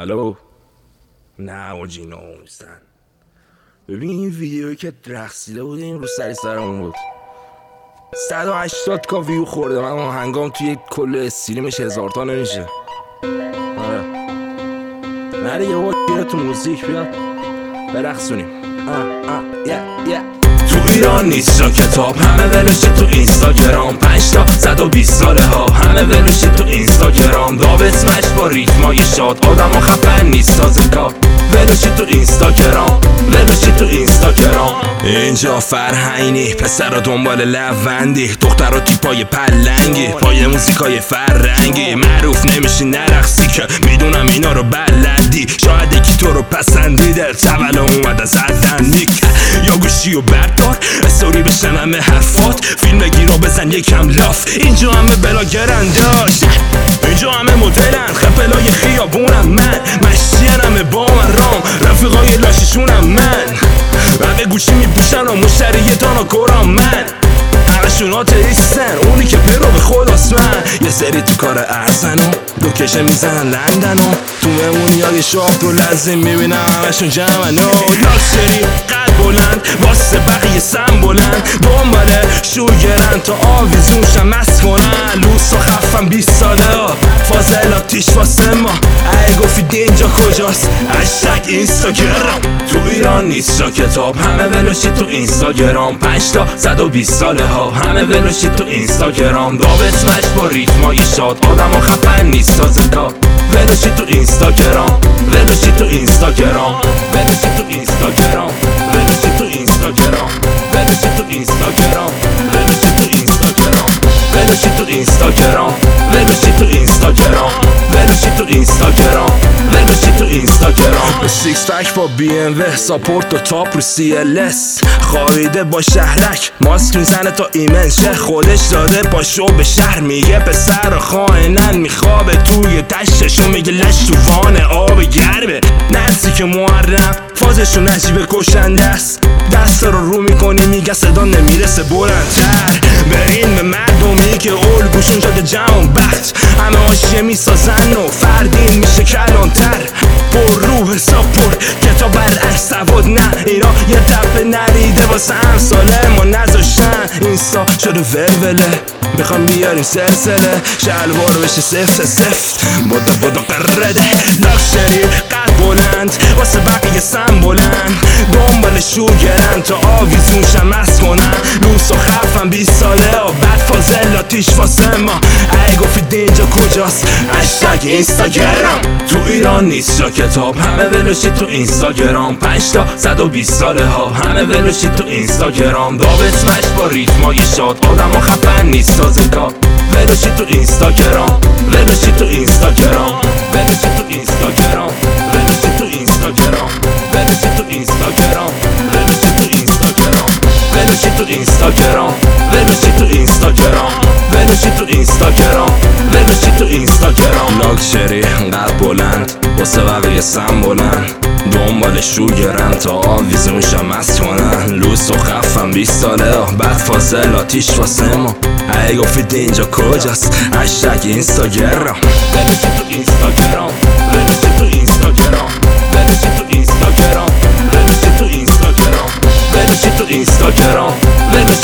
الو. نه واجی ناموسن. ببین این ویدیویی که رقصیده بود این رو سرمون بود 180 کا ویو خورده. من آهنگام توی کل استریمش 1000 تا نمیشه. آره نه دیگه بیا تو موزیک بیا برقصونیم. تو ایران نیست جا کتاب، همه ولشه تو اینستاگرام. 5 تا 120 ساله ها همه ولشه تو اینستاگرام. داوت مش با ریتمای شاد، آدم ها خفن نیست سازگار. ولشه تو اینستاگرام، ولشه تو اینستاگرام. اینجا فرهنگی پسر دنبال لوندی، دختر تیپای پلنگی، پای موزیکای فرنگی. معروف نمیشی نرقصی که میدونم اینا رو بلدی. شاید یکی تو رو پسندیده چول اومد از ازندیک. یا گوشی و بردار استوری بشن همه حفات، فیلم بگیر و بزن یکم لاف. اینجا همه بلاگرن داشت، اینجا همه مدلن، خپلای خیابونم من، مشتین همه با من رام، رفیقای لاشیشونم من. همه گوشی میپوشن و مشتری تانا کورام من. همشون آتئیستن، اونی که پیرو به خداست من. یه سری تو کار ارزن و لوکیشن میزنن لندن و تو مهمونی های شاه و لازم میبینم همشون جمعن و لاکسری قد بلند واسه بقیه سم بلند. دنباله شوگرن تا آویزونشم مست کنن. لوس و خفم 20 ساله ها فاضلاتیش واسه ما. ای گفید اینجا کجاست هشتگ اینستاگرام. تو ایران نیست جا کتاب، همه ولشی تو اینستاگرام. 5 تا 120 ساله ها همه ولشی تو اینستاگرام. داوت مش با ریتمای شاد، آدم ها خفن نیست سازگار. ولشی تو اینستاگرام، ولشی تو اینستاگرام، ولشی تو اینستاگرام، ولشی تو اینستاگرام، ولشی تو اینستاگرام، ولشی تو اینستاگرام، ولشی تو اینستاگرام، ولشی تو اینستاگرام، ولشی تو اینستاگرام، ولشی تو اینستاگرام. به سیکس پک با بی ام و ساپورت و تاپ رو سی ال اس. خوابیده با شهرک ماسک میزنه تا ایمنشه، خودش داده پاشو به شهر. میگه پسر خائنن میخوابه توی دشتشو، میگه لش تو وان آب گرمه. نرسی که محرم فازشون عجیبه کشنده است. دست رو میکنی میگه صدا نمیرسه بلندتر. برین به مردمی که الگوشون شده جمع بخت. همه آشیه میسازن و فردین میشه کلانتر. پر روح ساپور کتاب برعکس سواد نه. اینا یه دفعه نریده واسه همساله ما نذاشتن. اینستا شده ولوله بخوام بیاریم سلسله. شلوار بشه سفت سفت بودا قرده. لاکشری قد بلند واسه بقیه سم بلند. دنبال شوگرن تا آویزونشم مست کنن. لوس و خفم 20 ساله ها بعد فاضلاتیش واسه ما. ای گفید اینجا کجاست هشتگ اینستاگرام. تو ایران نیست جا کتاب، همه ولشی تو اینستاگرام. 5 تا 120 ساله ها همه ولشی تو اینستاگرام. داوت مش با ریتمای شاد، آدم ها خفن نیست سازگار. ولشی تو اینستاگرام، ولشی تو اینستاگرام، ولشی تو اینستاگرام، ولشی تو اینستاگرام، ولشی تو اینستاگرام، ولشی تو اینستاگرام، ولشی تو اینستاگرام، ولشی تو اینستاگرام، ولشی تو اینستاگرام، ولشی تو اینستاگرام. لاکچری قد بلند واسه بقیه سم بلند. دنبال شوگرن تا آویزونشم مست کنن. لوس و خفم 20 ساله ها بعد فاضلاتیش واسه ما. ای گفید اینجا کجاست هشتگ اینستاگرام. ولشی تو اینستاگرام، ولشی تو اینستاگرام، ولشی تو اینستاگرام، ولشی تو اینستاگرام، ولشی تو اینستاگرام، ولشی